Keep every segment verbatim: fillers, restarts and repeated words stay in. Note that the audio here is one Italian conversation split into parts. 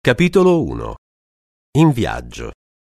Capitolo uno. In viaggio.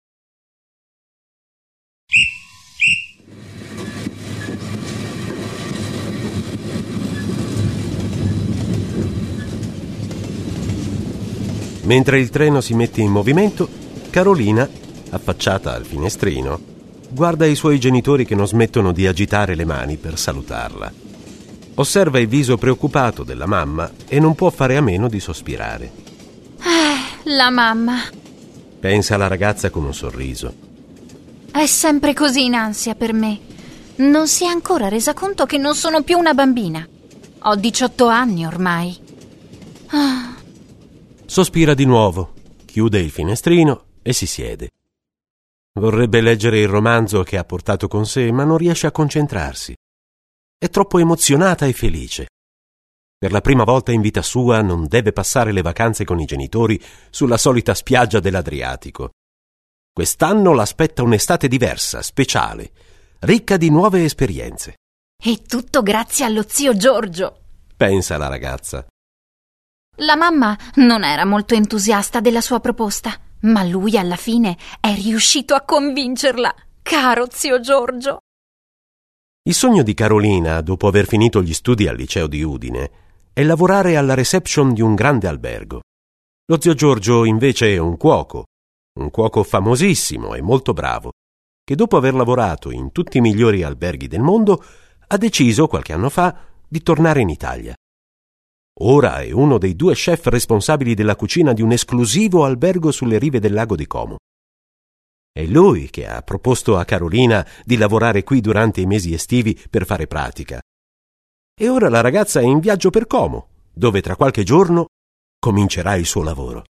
Mentre il treno si mette in movimento, Carolina, affacciata al finestrino, guarda i suoi genitori che non smettono di agitare le mani per salutarla. Osserva il viso preoccupato della mamma e non può fare a meno di sospirare. Eh, la mamma. Pensa la ragazza con un sorriso. È sempre così in ansia per me. Non si è ancora resa conto che non sono più una bambina. Ho diciotto anni ormai. Ah. Sospira di nuovo, chiude il finestrino e si siede. Vorrebbe leggere il romanzo che ha portato con sé, ma non riesce a concentrarsi. È troppo emozionata e felice. Per la prima volta in vita sua non deve passare le vacanze con i genitori sulla solita spiaggia dell'Adriatico. Quest'anno l'aspetta un'estate diversa, speciale, ricca di nuove esperienze. E tutto grazie allo zio Giorgio, pensa la ragazza. La mamma non era molto entusiasta della sua proposta, ma lui alla fine è riuscito a convincerla, caro zio Giorgio. Il sogno di Carolina, dopo aver finito gli studi al liceo di Udine, è lavorare alla reception di un grande albergo. Lo zio Giorgio invece è un cuoco, un cuoco famosissimo e molto bravo, che dopo aver lavorato in tutti i migliori alberghi del mondo ha deciso qualche anno fa di tornare in Italia. Ora è uno dei due chef responsabili della cucina di un esclusivo albergo sulle rive del lago di Como. È lui che ha proposto a Carolina di lavorare qui durante i mesi estivi per fare pratica. E ora la ragazza è in viaggio per Como, dove tra qualche giorno comincerà il suo lavoro.